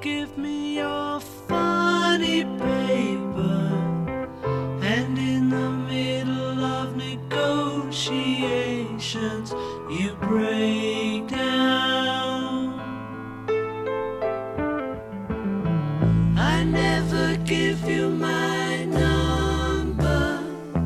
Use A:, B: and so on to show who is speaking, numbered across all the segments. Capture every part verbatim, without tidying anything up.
A: give me your funny paper, and in the middle of negotiations you break down. I never give you my number,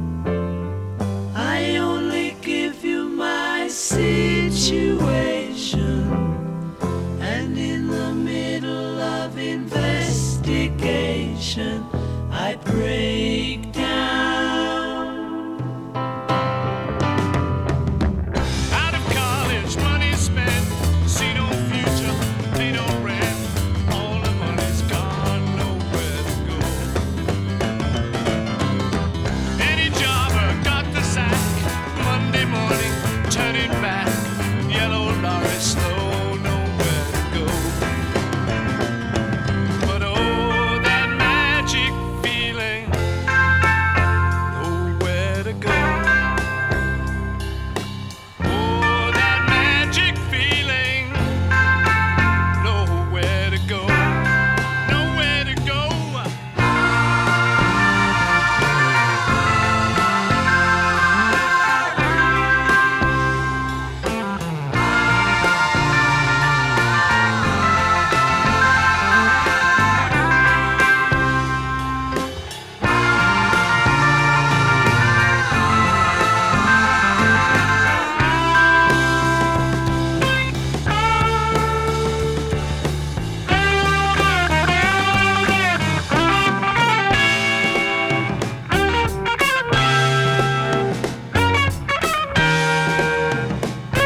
A: I only give you my situation, and in the middle of investigation I break down.
B: Out of college, money spent, see no future, pay no rent, all the money's gone, nowhere to go. Any jobber got the sack, Monday morning, turning back, yellow lorry slow, nowhere to go. But oh, that magic feeling, nowhere to go. Oh, that magic feeling, nowhere to go, nowhere to go.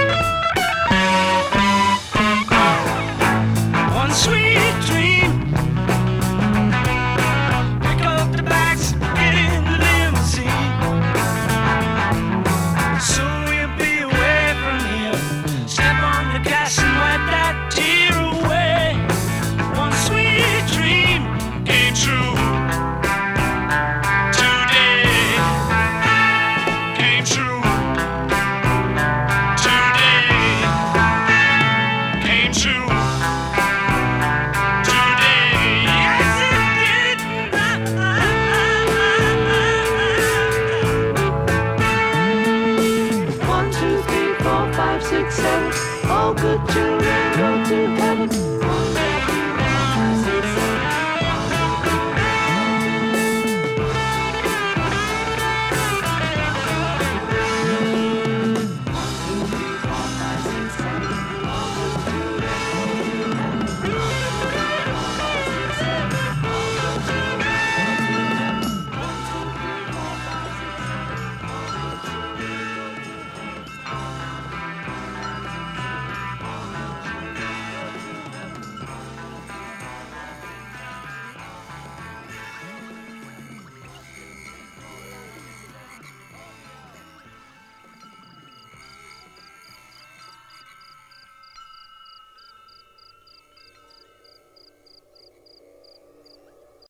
A: One sweet dream